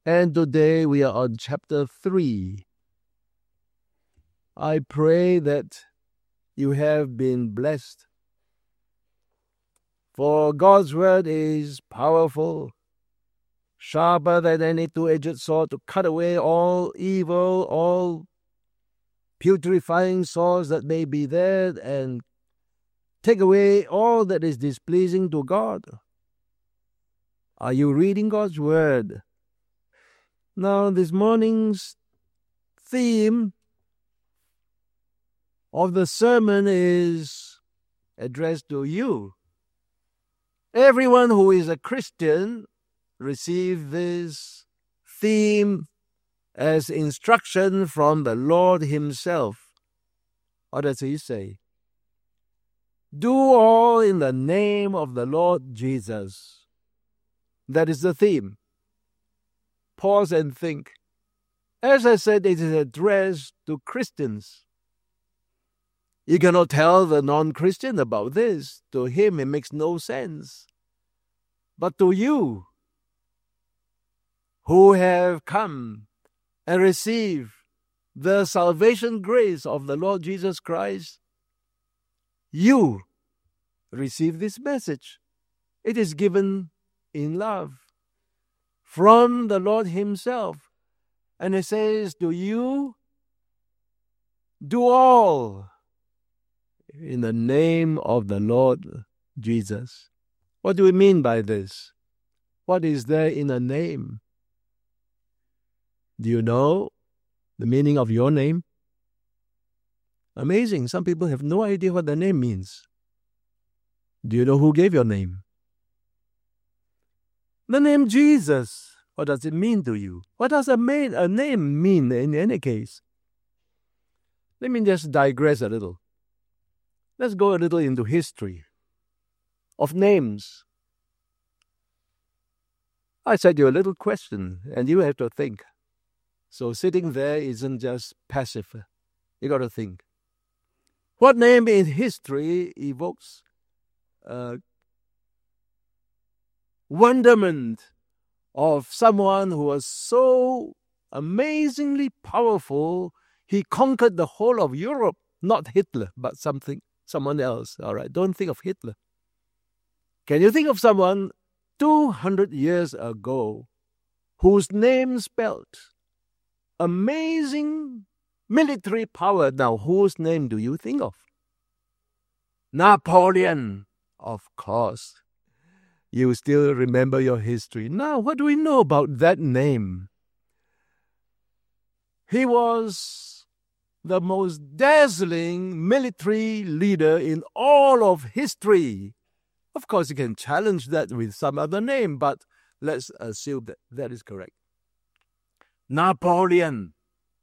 And today we are on chapter 3. I pray that you have been blessed. For God's word is powerful, sharper than any two-edged sword, to cut away all evil, all putrefying sores that may be there, and take away all that is displeasing to God. Are you reading God's word? Now, this morning's theme of the sermon is addressed to you. Everyone who is a Christian receive this theme as instruction from the Lord himself. What does he say? Do all in the name of the Lord Jesus. That is the theme. Pause and think. As I said, it is addressed to Christians. You cannot tell the non-Christian about this. To him, it makes no sense. But to you, who have come and received the salvation grace of the Lord Jesus Christ, you receive this message. It is given in love from the Lord himself. And it says to you, do all in the name of the Lord Jesus. What do we mean by this? What is there in a name? Do you know the meaning of your name? Amazing. Some people have no idea what the name means. Do you know who gave your name? The name Jesus. What does it mean to you? What does a name mean in any case? Let me just digress a little. Let's go a little into history of names. I said you a little question, and you have to think. So sitting there isn't just passive. You got to think. What name in history evokes wonderment of someone who was so amazingly powerful, he conquered the whole of Europe? Not Hitler, but someone else. All right, don't think of Hitler. Can you think of someone 200 years ago whose name spelled amazing military power? Now, whose name do you think of? Napoleon, of course. You still remember your history. Now, what do we know about that name? He was the most dazzling military leader in all of history. Of course, you can challenge that with some other name, but let's assume that that is correct. Napoleon,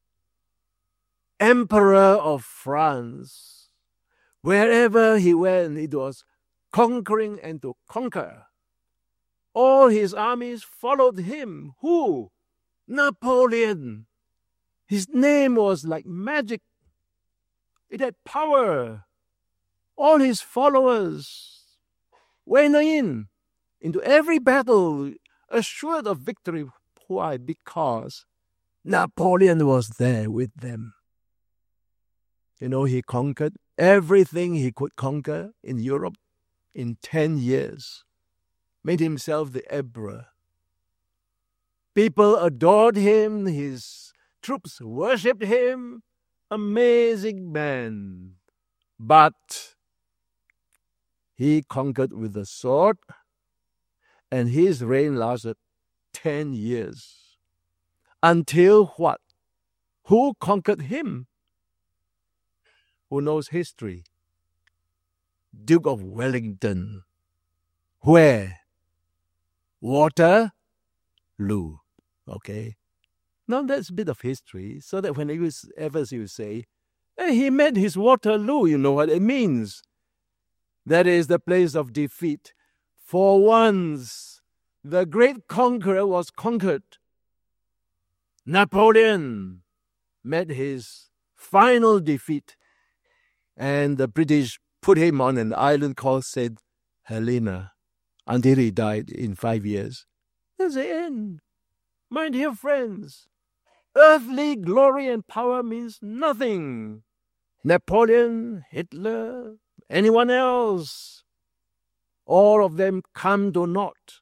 Emperor of France. Wherever he went, it was conquering and to conquer. All his armies followed him. Who? Napoleon. His name was like magic. It had power. All his followers went into every battle assured of victory. Why? Because Napoleon was there with them. You know, he conquered everything he could conquer in Europe in 10 years. Made himself the emperor. People adored him. His troops worshipped him. Amazing man. But he conquered with the sword, and his reign lasted 10 years. Until what? Who conquered him? Who knows history? Duke of Wellington. Where? Waterloo. Okay. Now that's a bit of history, so that when you say, hey, he met his Waterloo, you know what it means. That is the place of defeat. For once, the great conqueror was conquered. Napoleon met his final defeat, and the British put him on an island called St. Helena until he died in 5 years. That's the end. My dear friends, earthly glory and power means nothing. Napoleon, Hitler, anyone else, all of them come to naught.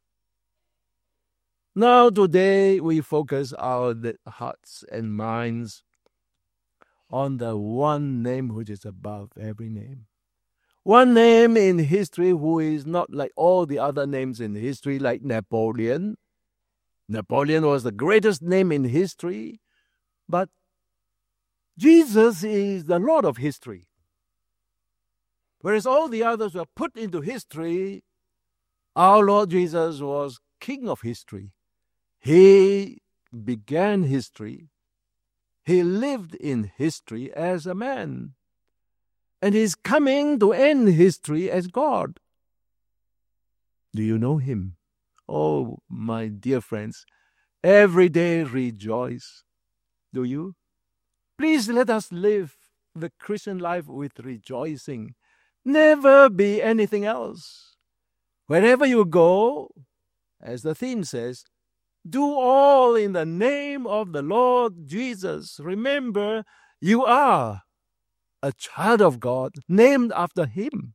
Now today we focus our hearts and minds on the one name which is above every name. One name in history who is not like all the other names in history, like Napoleon. Napoleon was the greatest name in history, but Jesus is the Lord of history. Whereas all the others were put into history, our Lord Jesus was King of history. He began history. He lived in history as a man. And he's coming to end history as God. Do you know him? Oh, my dear friends, every day rejoice. Do you? Please let us live the Christian life with rejoicing. Never be anything else. Wherever you go, as the theme says, do all in the name of the Lord Jesus. Remember, you are a child of God, named after him.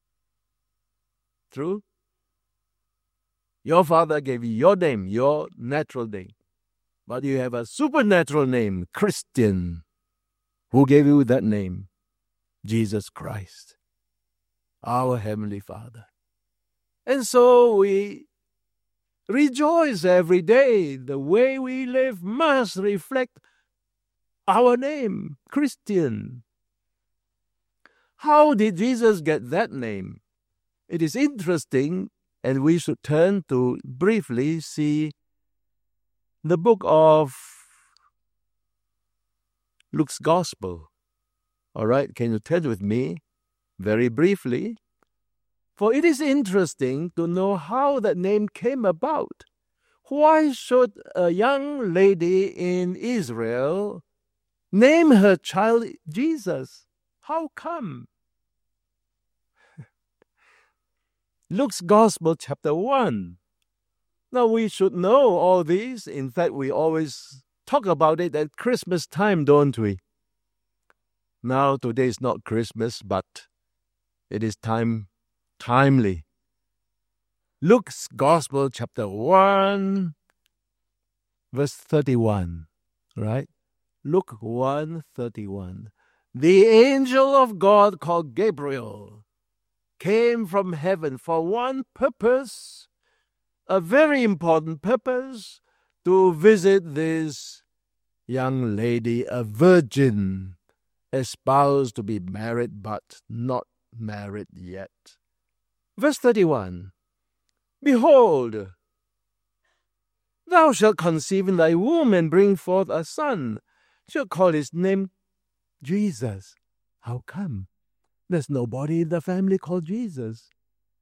True? Your father gave you your name, your natural name. But you have a supernatural name, Christian. Who gave you that name? Jesus Christ, our Heavenly Father. And so we rejoice every day. The way we live must reflect our name, Christian. How did Jesus get that name? It is interesting, and we should turn to briefly see the book of Luke's Gospel. All right, can you turn with me very briefly? For it is interesting to know how that name came about. Why should a young lady in Israel name her child Jesus? How come? Luke's Gospel, chapter 1. Now, we should know all these. In fact, we always talk about it at Christmas time, don't we? Now, today is not Christmas, but it is timely. Luke's Gospel, chapter 1, verse 31, right? Luke 1:31. The angel of God called Gabriel came from heaven for one purpose, a very important purpose, to visit this young lady, a virgin, espoused to be married but not married yet. Verse 31. Behold, thou shalt conceive in thy womb and bring forth a son. Shalt call his name Jesus. How come? There's nobody in the family called Jesus.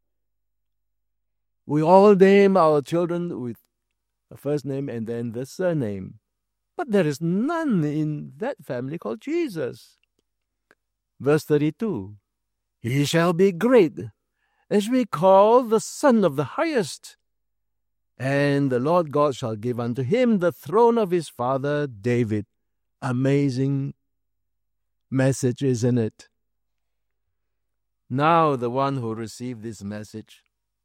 We all name our children with the first name and then the surname. But there is none in that family called Jesus. Verse 32. He shall be great, and shall be called the Son of the Highest. And the Lord God shall give unto him the throne of his father David. Amazing message, isn't it? Now the one who received this message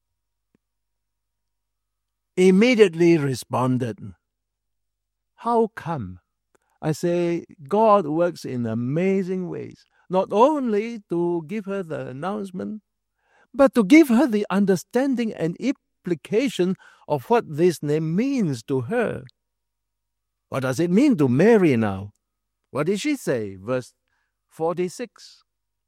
immediately responded. How come? I say God works in amazing ways, not only to give her the announcement, but to give her the understanding and implication of what this name means to her. What does it mean to Mary now? What did she say? Verse 46.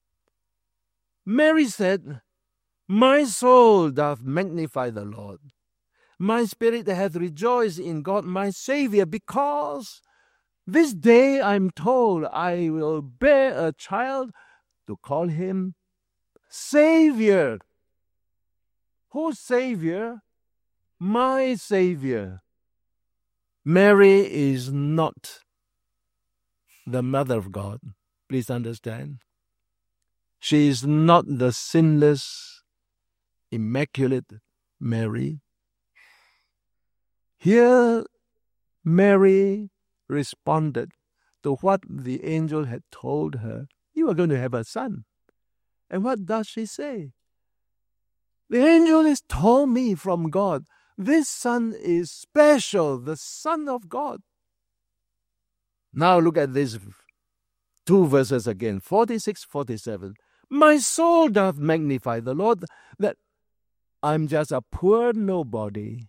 Mary said, My soul doth magnify the Lord. My spirit hath rejoiced in God my Saviour, because this day I'm told I will bear a child to call him Saviour. Whose Saviour? My Saviour. Mary is not the mother of God. Please understand. She is not the sinless, immaculate Mary. Here, Mary responded to what the angel had told her. You are going to have a son. And what does she say? The angel has told me from God, this son is special, the Son of God. Now look at these two verses again, 46, 47. My soul doth magnify the Lord, that I'm just a poor nobody,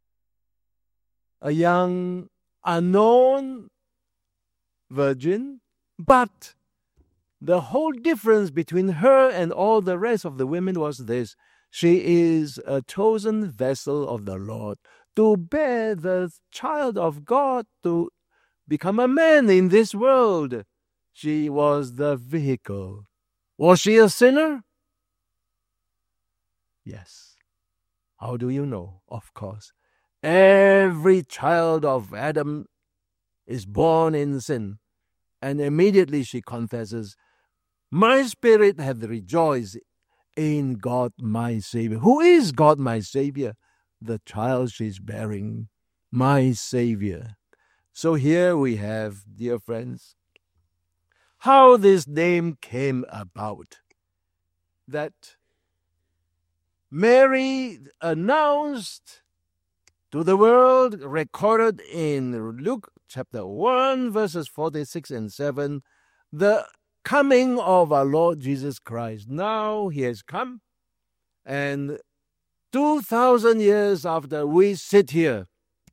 a young, unknown virgin, but the whole difference between her and all the rest of the women was this. She is a chosen vessel of the Lord to bear the child of God to become a man in this world. She was the vehicle. Was she a sinner? Yes. How do you know? Of course. Every child of Adam is born in sin. And immediately she confesses, my spirit hath rejoiced in God my Savior. Who is God my Savior? The child she's bearing, my Savior. So here we have, dear friends, how this name came about. That Mary announced to the world, recorded in Luke chapter 1, verses 46 and 7, the coming of our Lord Jesus Christ. Now he has come, and 2,000 years after we sit here,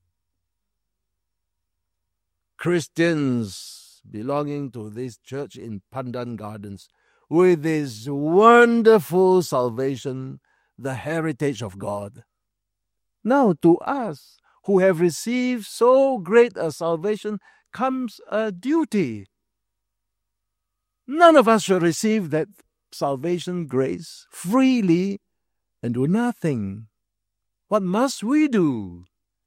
Christians belonging to this church in Pandan Gardens, with this wonderful salvation, the heritage of God. Now to us who have received so great a salvation comes a duty. None of us should receive that salvation grace freely and do nothing. What must we do?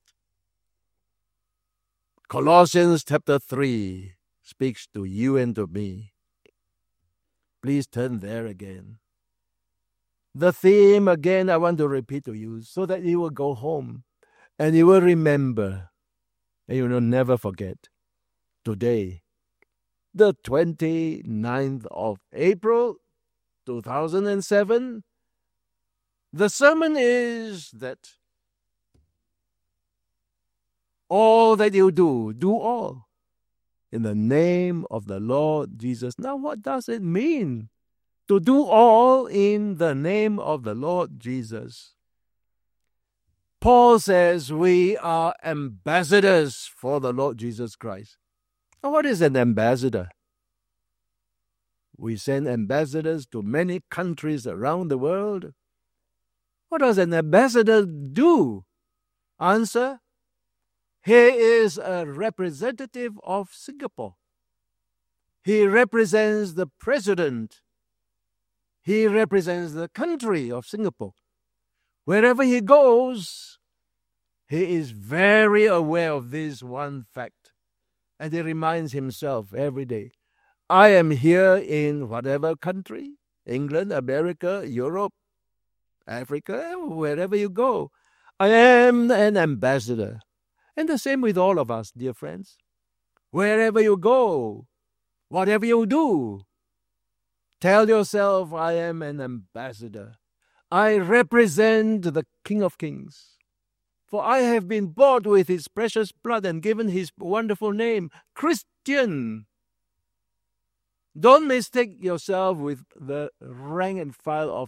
Colossians chapter 3 speaks to you and to me. Please turn there again. The theme again I want to repeat to you so that you will go home and you will remember and you will never forget. Today, the 29th of April, 2007, the sermon is that all that you do all in the name of the Lord Jesus. Now, what does it mean to do all in the name of the Lord Jesus? Paul says we are ambassadors for the Lord Jesus Christ. Now, what is an ambassador? We send ambassadors to many countries around the world. What does an ambassador do? Answer: he is a representative of Singapore. He represents the president. He represents the country of Singapore. Wherever he goes, he is very aware of this one fact. And he reminds himself every day, I am here in whatever country, England, America, Europe, Africa, wherever you go. I am an ambassador. And the same with all of us, dear friends. Wherever you go, whatever you do, tell yourself, I am an ambassador. I represent the King of Kings. For I have been bought with his precious blood and given his wonderful name, Christian. Don't mistake yourself with the rank and file of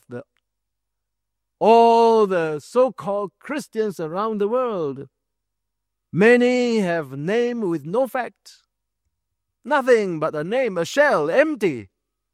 all the so-called Christians around the world. Many have name with no fact. Nothing but a name, a shell, empty.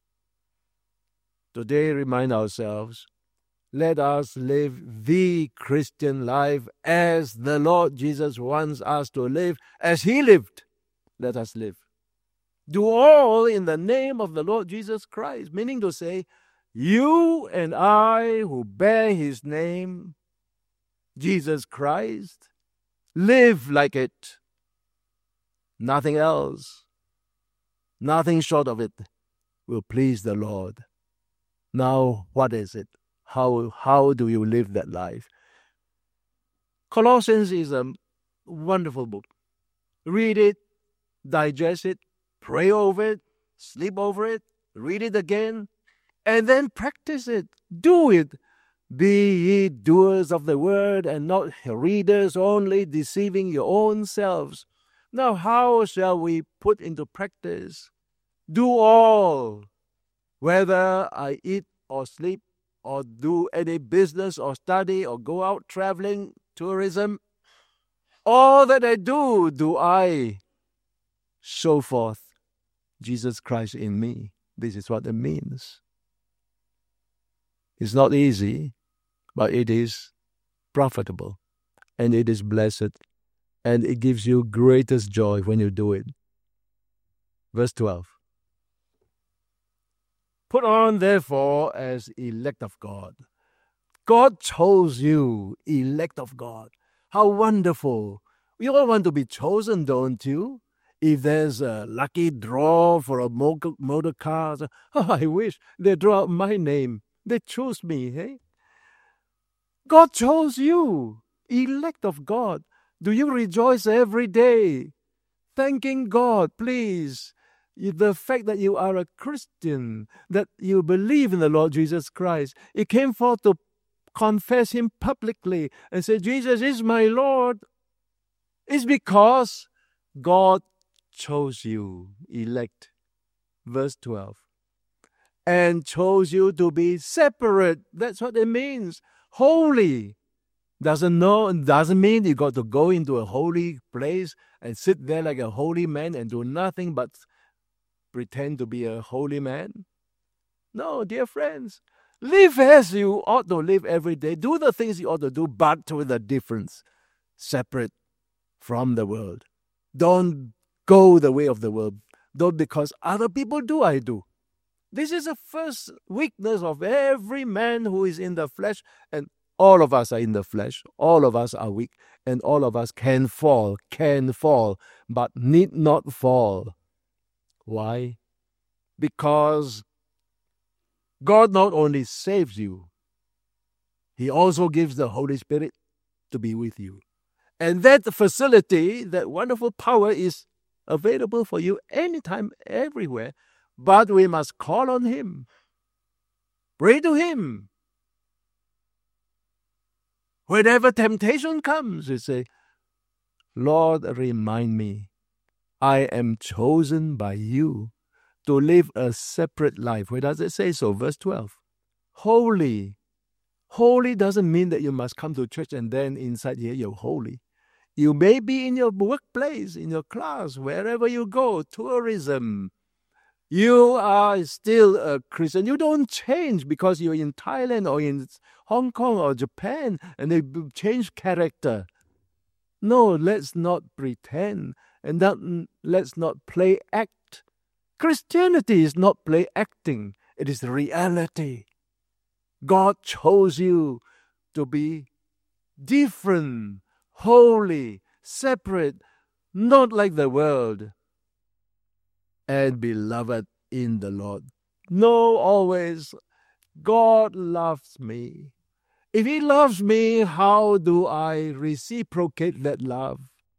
Today, remind ourselves, let us live the Christian life as the Lord Jesus wants us to live, as he lived. Let us live. Do all in the name of the Lord Jesus Christ, meaning to say, you and I who bear his name, Jesus Christ, live like it. Nothing else, nothing short of it will please the Lord. Now, what is it? How do you live that life? Colossians is a wonderful book. Read it, digest it, pray over it, sleep over it, read it again, and then practice it. Do it. Be ye doers of the word and not readers only, deceiving your own selves. Now, how shall we put into practice? Do all, whether I eat or sleep or do any business or study or go out traveling, tourism, all that I do I show forth Jesus Christ in me. This is what it means. It's not easy, but it is profitable, and it is blessed, and it gives you greatest joy when you do it. Verse 12. Put on, therefore, as elect of God. God chose you, elect of God. How wonderful. We all want to be chosen, don't you? If there's a lucky draw for a motor car, I wish they draw out my name. They chose me, hey? God chose you, elect of God. Do you rejoice every day? Thanking God, please. The fact that you are a Christian, that you believe in the Lord Jesus Christ, it came forth to confess Him publicly and say, Jesus is my Lord. It's because God chose you, elect. Verse 12. And chose you to be separate. That's what it means. Holy. Doesn't mean you got to go into a holy place and sit there like a holy man and do nothing but pretend to be a holy man. No, dear friends. Live as you ought to live every day. Do the things you ought to do, but with a difference. Separate from the world. Don't go the way of the world. Don't because other people do, I do. This is the first weakness of every man who is in the flesh, and all of us are in the flesh. All of us are weak, and all of us can fall, but need not fall. Why? Because God not only saves you, He also gives the Holy Spirit to be with you. And that facility, that wonderful power is available for you anytime, everywhere. But we must call on Him. Pray to Him. Whenever temptation comes, you say, Lord, remind me, I am chosen by you to live a separate life. Where does it say so? Verse 12. Holy. Holy doesn't mean that you must come to church and then inside here you're holy. You may be in your workplace, in your class, wherever you go, tourism. You are still a Christian. You don't change because you're in Thailand or in Hong Kong or Japan and they change character. No, let's not pretend and let's not play act. Christianity is not play acting. It is reality. God chose you to be different, holy, separate, not like the world, and beloved in the Lord. Know always, God loves me. If He loves me, how do I reciprocate that love?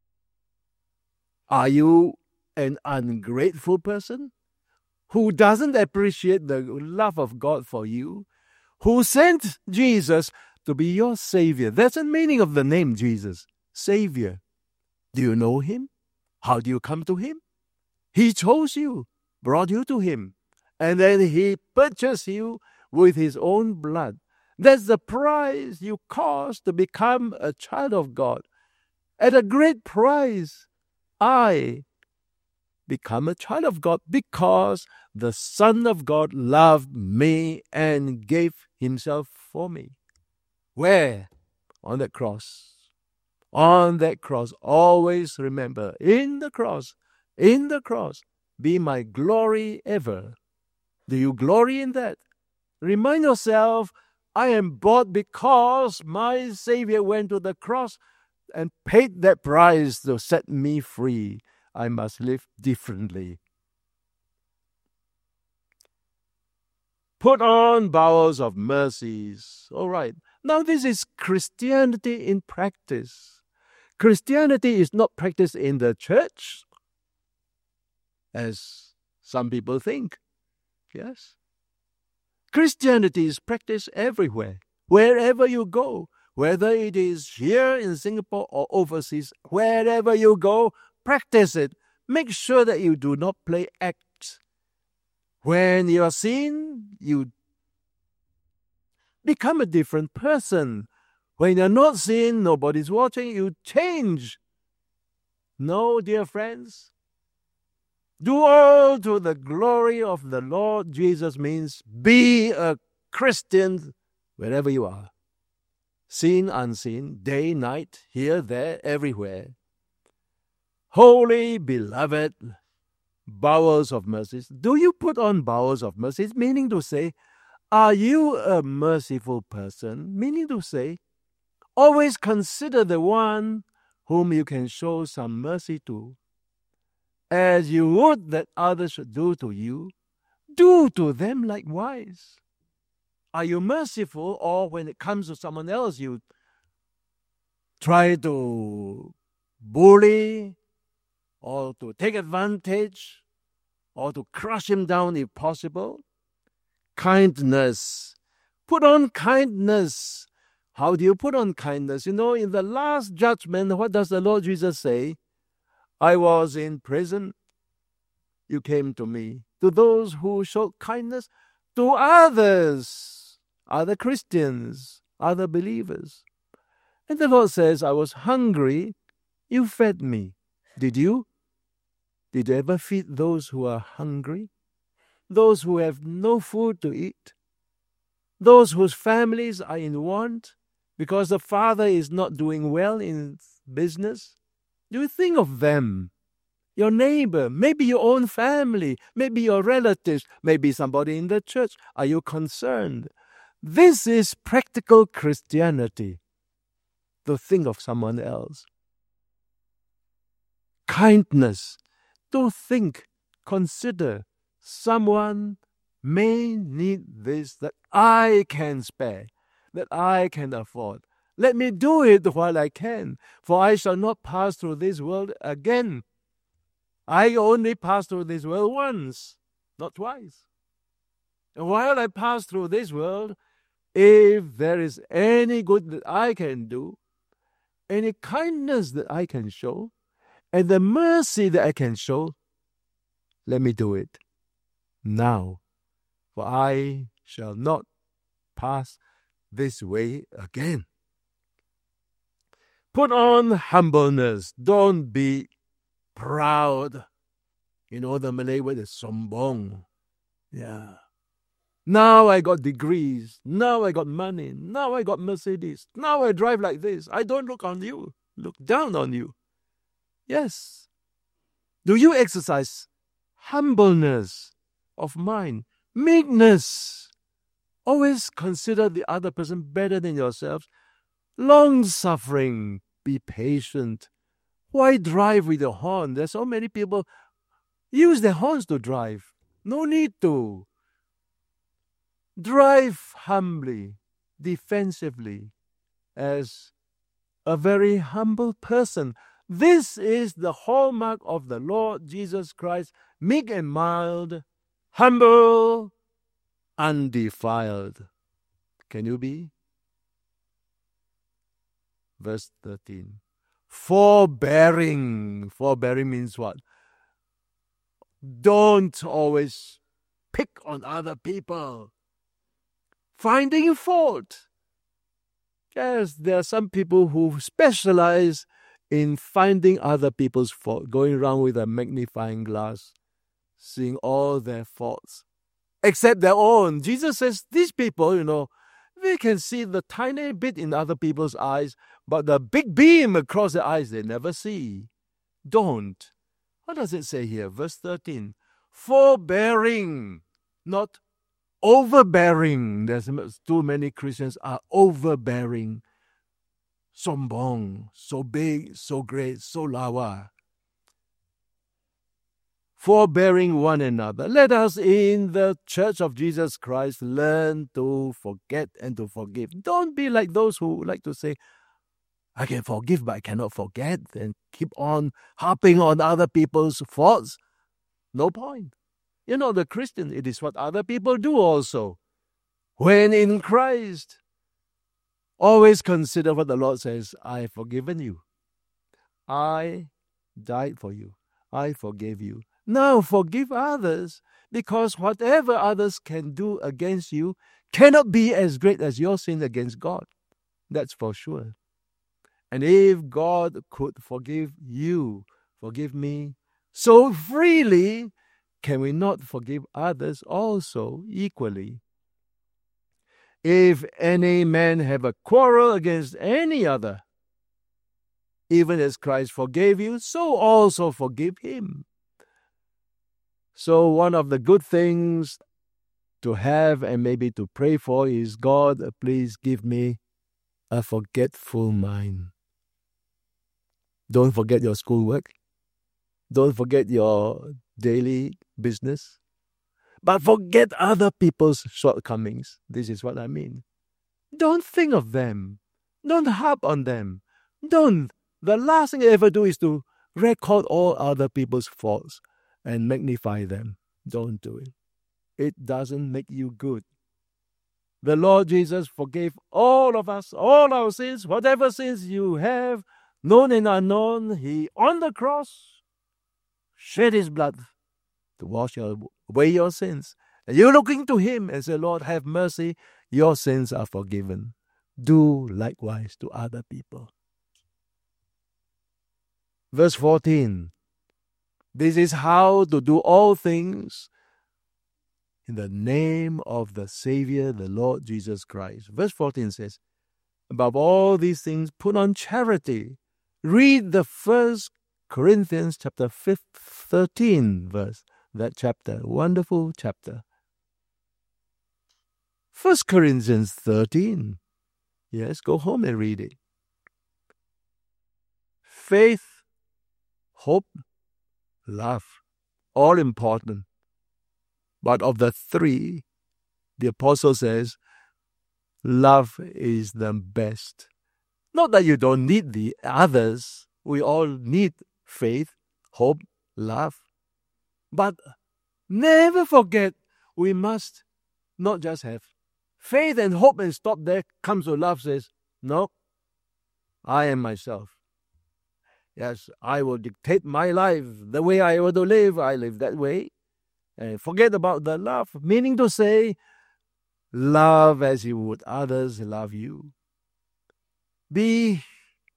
Are you an ungrateful person who doesn't appreciate the love of God for you, who sent Jesus to be your Savior? That's the meaning of the name Jesus, Savior. Do you know Him? How do you come to Him? He chose you, brought you to Him, and then He purchased you with His own blood. That's the price you cost to become a child of God. At a great price, I become a child of God because the Son of God loved me and gave Himself for me. Where? On that cross. On that cross. Always remember, in the cross, be my glory ever. Do you glory in that? Remind yourself, I am bought because my Savior went to the cross and paid that price to set me free. I must live differently. Put on bowels of mercies. All right. Now this is Christianity in practice. Christianity is not practiced in the church, as some people think. Yes. Christianity is practiced everywhere, wherever you go, whether it is here in Singapore or overseas, wherever you go, practice it. Make sure that you do not play acts. When you are seen, you become a different person. When you're not seen, nobody's watching, you change. No, dear friends. Do all to the glory of the Lord Jesus means be a Christian wherever you are. Seen, unseen, day, night, here, there, everywhere. Holy, beloved, bowels of mercies. Do you put on bowels of mercies? Meaning to say, are you a merciful person? Meaning to say, always consider the one whom you can show some mercy to. As you would that others should do to you, do to them likewise. Are you merciful, or when it comes to someone else, you try to bully, or to take advantage, or to crush him down if possible? Kindness. Put on kindness. How do you put on kindness? In the last judgment, what does the Lord Jesus say? I was in prison. You came to me. To those who showed kindness to others, other Christians, other believers. And the Lord says, I was hungry. You fed me. Did you? Did you ever feed those who are hungry? Those who have no food to eat? Those whose families are in want because the father is not doing well in business? Do you think of them? Your neighbor, maybe your own family, maybe your relatives, maybe somebody in the church. Are you concerned? This is practical Christianity, to think of someone else. Kindness, to think, consider someone may need this that I can spare, that I can afford. Let me do it while I can, for I shall not pass through this world again. I only pass through this world once, not twice. And while I pass through this world, if there is any good that I can do, any kindness that I can show, and the mercy that I can show, let me do it now, for I shall not pass this way again. Put on humbleness. Don't be proud. The Malay word is sombong. Yeah. Now I got degrees. Now I got money. Now I got Mercedes. Now I drive like this. I don't look on you. Look down on you. Yes. Do you exercise humbleness of mind? Meekness. Always consider the other person better than yourself. Long-suffering. Be patient. Why drive with the horn? There's so many people use their horns to drive. No need to. Drive humbly, defensively, as a very humble person. This is the hallmark of the Lord Jesus Christ, meek and mild, humble, undefiled. Can you be? Verse 13. Forbearing. Forbearing means what? Don't always pick on other people. Finding fault. Yes, there are some people who specialize in finding other people's fault, going around with a magnifying glass, seeing all their faults, except their own. Jesus says these people, they can see the tiny bit in other people's eyes, but the big beam across their eyes they never see. Don't. What does it say here? Verse 13. Forbearing, not overbearing. There's too many Christians are overbearing. Sombong, so big, so great, so lawa. Forbearing one another. Let us in the Church of Jesus Christ learn to forget and to forgive. Don't be like those who like to say, I can forgive, but I cannot forget and keep on harping on other people's faults. No point. You're not a Christian. It is what other people do also. When in Christ, always consider what the Lord says. I have forgiven you. I died for you. I forgave you. Now forgive others, because whatever others can do against you cannot be as great as your sin against God. That's for sure. And if God could forgive you, forgive me, so freely, can we not forgive others also equally? If any man have a quarrel against any other, even as Christ forgave you, so also forgive him. So one of the good things to have and maybe to pray for is, God, please give me a forgetful mind. Don't forget your schoolwork. Don't forget your daily business. But forget other people's shortcomings. This is what I mean. Don't think of them. Don't harp on them. Don't. The last thing you ever do is to record all other people's faults and magnify them. Don't do it. It doesn't make you good. The Lord Jesus forgave all of us, all our sins, whatever sins you have, known and unknown. He, on the cross, shed his blood to wash away your sins. And you're looking to him and say, Lord, have mercy. Your sins are forgiven. Do likewise to other people. Verse 14. This is how to do all things in the name of the Savior, the Lord Jesus Christ. Verse 14 says, above all these things, put on charity. Read the 1 Corinthians chapter 13 verse. That chapter, wonderful chapter. 1 Corinthians 13. Yes, go home and read it. Faith, hope, love, all important. But of the three, the apostle says, love is the best. Not that you don't need the others. We all need faith, hope, love. But never forget, we must not just have faith and hope and stop there. Comes to love, says, no, I am myself. Yes, I will dictate my life the way I want to live. I live that way. And forget about the love, meaning to say, love as you would others love you. Be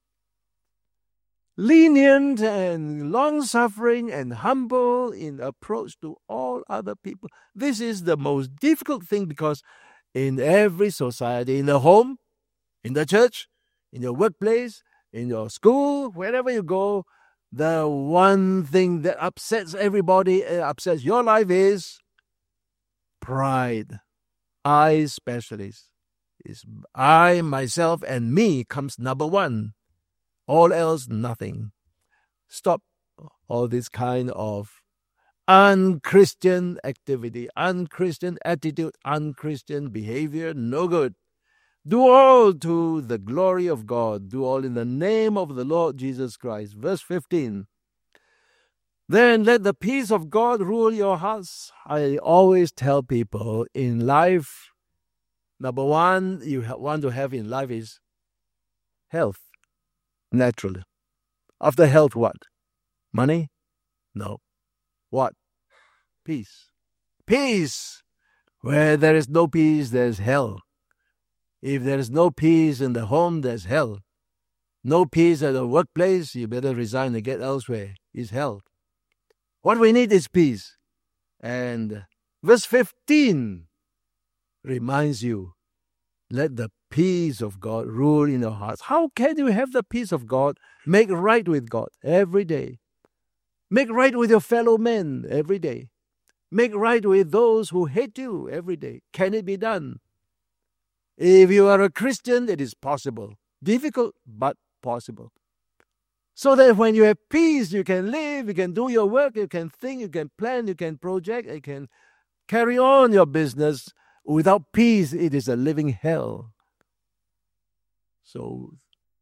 lenient and long-suffering and humble in approach to all other people. This is the most difficult thing, because in every society, in the home, in the church, in your workplace, in your school, wherever you go, the one thing that upsets everybody, upsets your life, is pride. I specialist. Is I, myself, and me comes number one. All else, nothing. Stop all this kind of unchristian activity, unchristian attitude, unchristian behavior. No good. Do all to the glory of God. Do all in the name of the Lord Jesus Christ. Verse 15. Then let the peace of God rule your hearts. I always tell people in life, number one you want to have in life is health, naturally. After health, what? Money? No. What? Peace. Peace. Where there is no peace, there's hell. If there is no peace in the home, there's hell. No peace at the workplace, you better resign and get elsewhere. It's hell. What we need is peace. And verse 15 reminds you, let the peace of God rule in your hearts. How can you have the peace of God? Make right with God every day. Make right with your fellow men every day. Make right with those who hate you every day. Can it be done? If you are a Christian, it is possible. Difficult, but possible. So that when you have peace, you can live, you can do your work, you can think, you can plan, you can project, you can carry on your business. Without peace, it is a living hell. So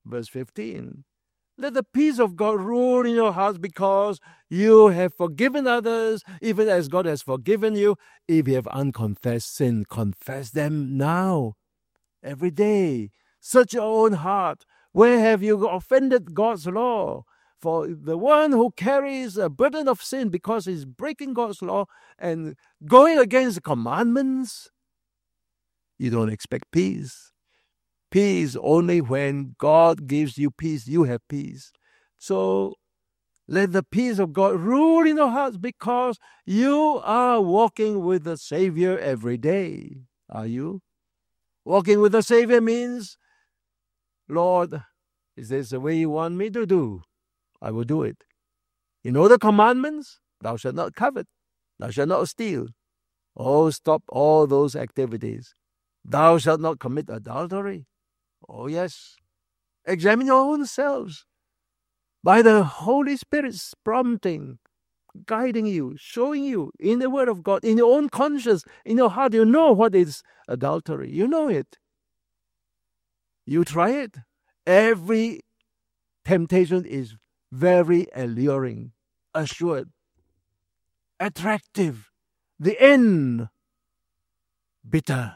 Verse 15. Let the peace of God rule in your hearts because you have forgiven others, even as God has forgiven you. If you have unconfessed sin, confess them now, every day. Search your own heart. Where have you offended God's law? For the one who carries a burden of sin because he's breaking God's law and going against the commandments, you don't expect peace. Peace only when God gives you peace, you have peace. So let the peace of God rule in your hearts because you are walking with the Savior every day. Are you? Walking with the Savior means, Lord, is this the way you want me to do? I will do it. You know the commandments? Thou shalt not covet. Thou shalt not steal. Oh, stop all those activities. Thou shalt not commit adultery. Oh, yes. Examine your own selves. By the Holy Spirit's prompting, guiding you, showing you in the Word of God, in your own conscience, in your heart, you know what is adultery. You know it. You try it. Every temptation is very alluring, assured, attractive. The end, bitter.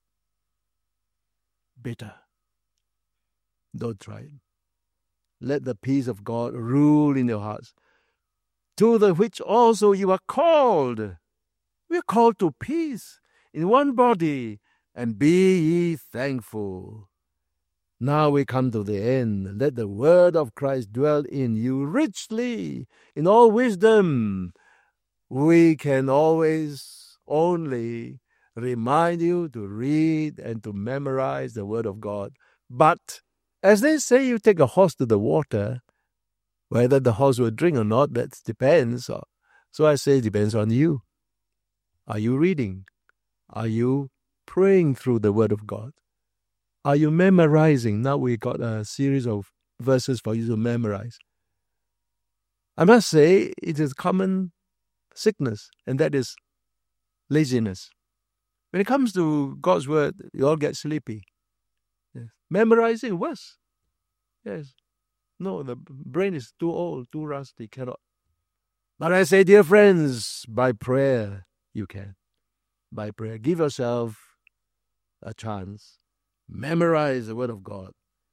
Bitter. Don't try it. Let the peace of God rule in your hearts, to the which also you are called. We are called to peace in one body, and be ye thankful. Now we come to the end. Let the word of Christ dwell in you richly, in all wisdom. We can always only remind you to read and to memorize the word of God. But as they say, you take a horse to the water, whether the horse will drink or not, that depends. So I say it depends on you. Are you reading? Are you praying through the word of God? Are you memorizing? Now we got a series of verses for you to memorize. I must say it is common sickness, and that is laziness. When it comes to God's word, you all get sleepy. Yes. Memorizing worse. Yes. No, the brain is too old, too rusty, cannot. But I say, dear friends, by prayer you can. By prayer, give yourself a chance. Memorize the word of God.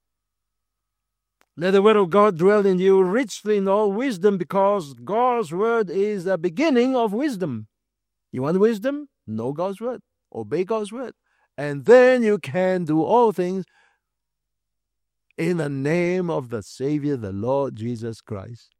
Let the word of God dwell in you richly in all wisdom, because God's word is the beginning of wisdom. You want wisdom? Know God's word. Obey God's word. And then you can do all things in the name of the Savior, the Lord Jesus Christ.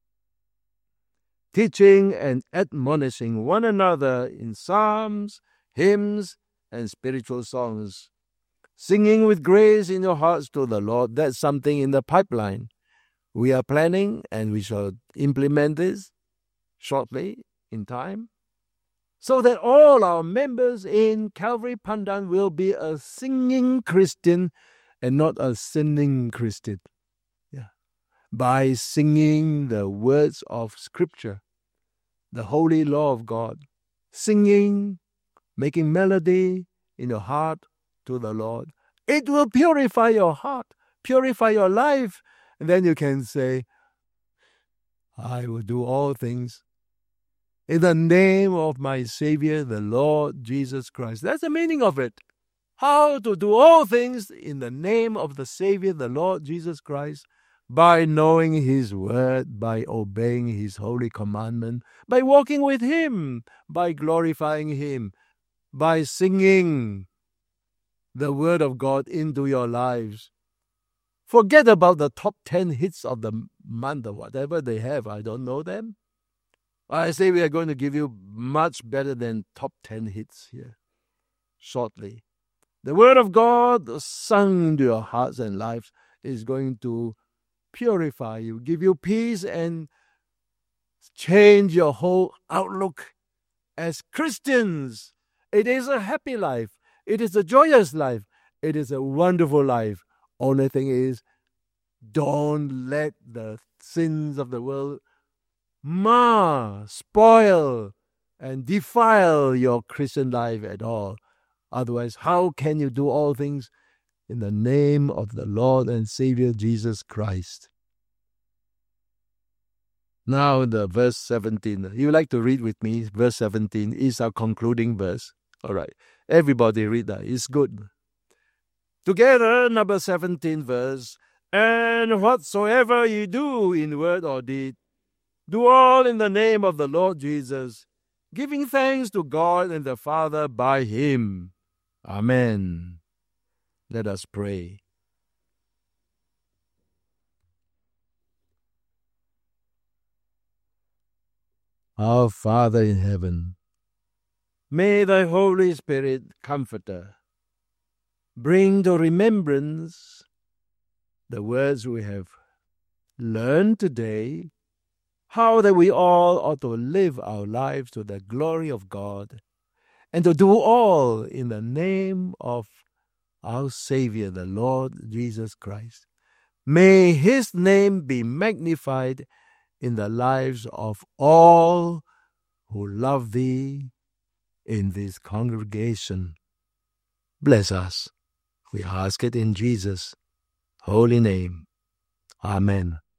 Teaching and admonishing one another in psalms, hymns, and spiritual songs. Singing with grace in your hearts to the Lord. That's something in the pipeline. We are planning, and we shall implement this shortly in time, so that all our members in Calvary Pandan will be a singing Christian and not a sinning Christian. Yeah. By singing the words of Scripture, the holy law of God, singing, making melody in your heart to the Lord. It will purify your heart, purify your life, and then you can say, I will do all things in the name of my Savior, the Lord Jesus Christ. That's the meaning of it. How to do all things in the name of the Savior, the Lord Jesus Christ, by knowing His word, by obeying His holy commandment, by walking with Him, by glorifying Him, by singing the word of God into your lives. Forget about the top 10 hits of the month or whatever they have. I don't know them. I say we are going to give you much better than top 10 hits here shortly. The word of God sung into your hearts and lives is going to purify you, give you peace, and change your whole outlook as Christians. It is a happy life. It is a joyous life. It is a wonderful life. Only thing is, don't let the sins of the world mar, spoil, and defile your Christian life at all. Otherwise, how can you do all things in the name of the Lord and Savior Jesus Christ. Now the verse 17. You like to read with me? Verse 17 is our concluding verse. All right. Everybody read that. It's good. Together, number 17 verse. And whatsoever you do in word or deed, do all in the name of the Lord Jesus, giving thanks to God and the Father by him. Amen. Let us pray. Our Father in heaven, may thy Holy Spirit, Comforter, bring to remembrance the words we have learned today, how that we all ought to live our lives to the glory of God, and to do all in the name of our Savior, the Lord Jesus Christ. May his name be magnified in the lives of all who love thee in this congregation. Bless us. We ask it in Jesus' holy name. Amen.